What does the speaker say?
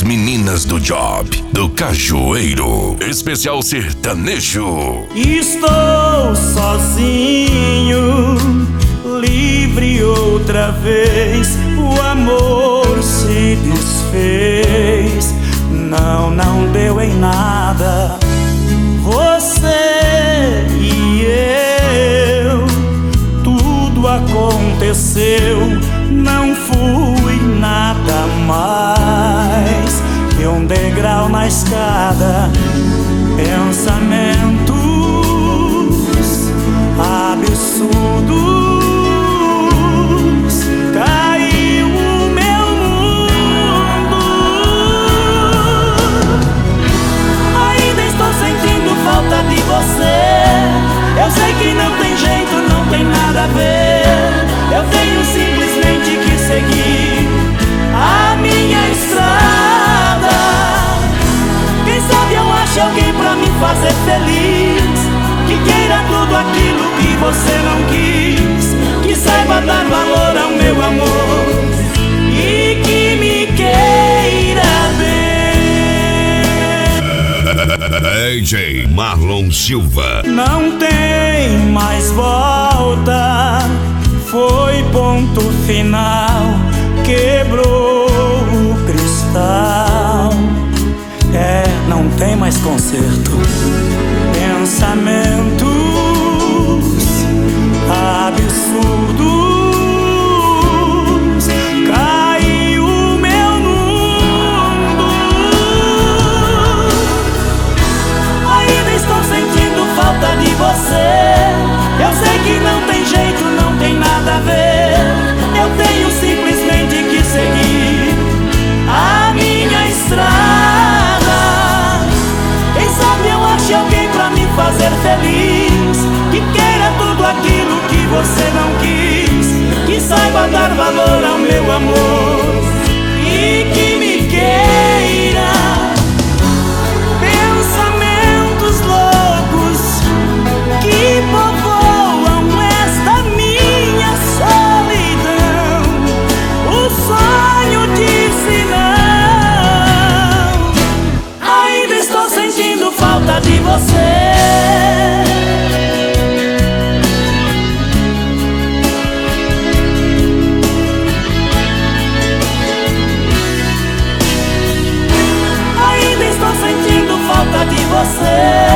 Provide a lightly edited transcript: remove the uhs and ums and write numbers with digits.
meninas do Job, do Cajueiro, especial sertanejo. Estou sozinho, livre outra vez. O amor se desfez, não deu em nada. Você e eu, tudo aconteceu. Não fui nada mais que um degrau na escada. Pensamentos absurdos, caiu o meu mundo. Ainda estou sentindo falta de você. Eu sei que não tem jeito, não tem nada a ver. Eu tenho simplesmente que seguir a minha estrada. Quem sabe eu acho alguém pra me fazer feliz, que queira tudo aquilo que você não quis, que saiba dar valor ao meu amor e que me queira bem. DJ Marlon Silva. Não tem mais volta, foi ponto final, quebrou o cristal. Não tem mais conserto. Pensamentos absurdos, caiu o meu mundo. Ainda estou sentindo falta de você. Eu sei que não tem jeito, não tem nada a ver. Eu tenho simplesmente que seguir a minha estrada. Quem sabe eu ache alguém pra me fazer feliz, que queira tudo aquilo que você não quis, que saiba dar valor ao meu amor e que me queira. Pensamentos loucos que povoam esta minha solidão. O sonho disse não. Ainda estou sentindo falta de você. Ainda estou sentindo falta de você.